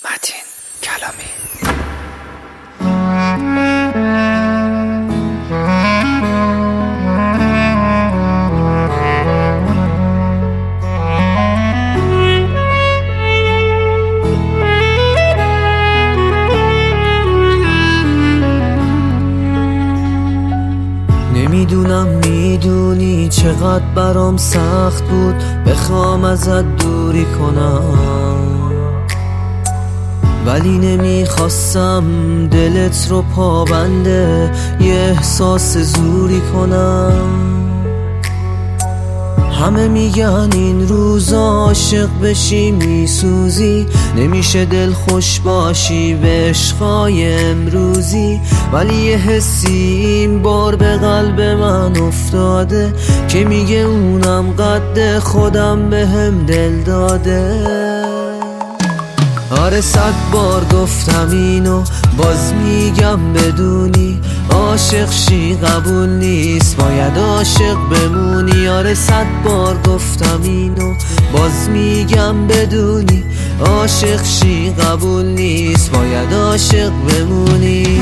متین کلامی. نمیدونم میدونی چقدر برام سخت بود بخوام ازت دوری کنم، ولی نمیخواستم دلت رو پابنده یه احساس زوری کنم. همه میگن این روزا عاشق بشی میسوزی، نمیشه دل خوش باشی به عشقای امروزی، ولی یه حسی این بار به قلب من افتاده که میگه اونم قد خودم بهم دل داده. آره 100 بار گفتم اینو باز میگم بدونی، عاشق شی قبول نیست باید عاشق بمونی. آره 100 بار گفتم اینو باز میگم بدونی، عاشق شی قبول نیست باید عاشق بمونی.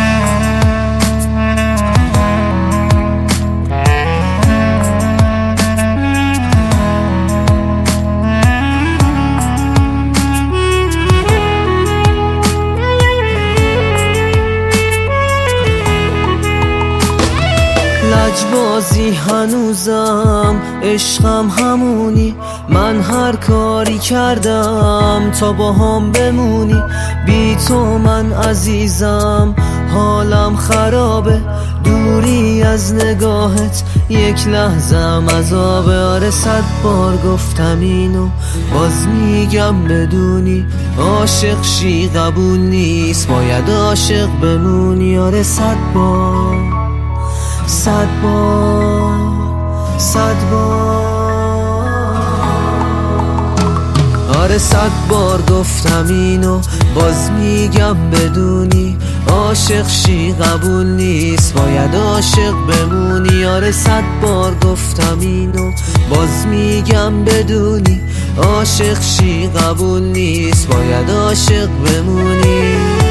لجبازی هنوزم عشقم همونی، من هر کاری کردم تا باهام بمونی. بی تو من عزیزم حالم خرابه، دوری از نگاهت یک لحظم عذابه. آره 100 بار گفتم اینو باز میگم بدونی، عاشق شی قبول نیست باید عاشق بمونی. آره 100 بار 100 بار 100 بار. آره 100 بار گفتم اینو باز میگم بدونی، عاشق شی قبول نیست باید عاشق بمونی. آره 100 بار گفتم اینو باز میگم بدونی، عاشق شی قبول نیست باید عاشق بمونی.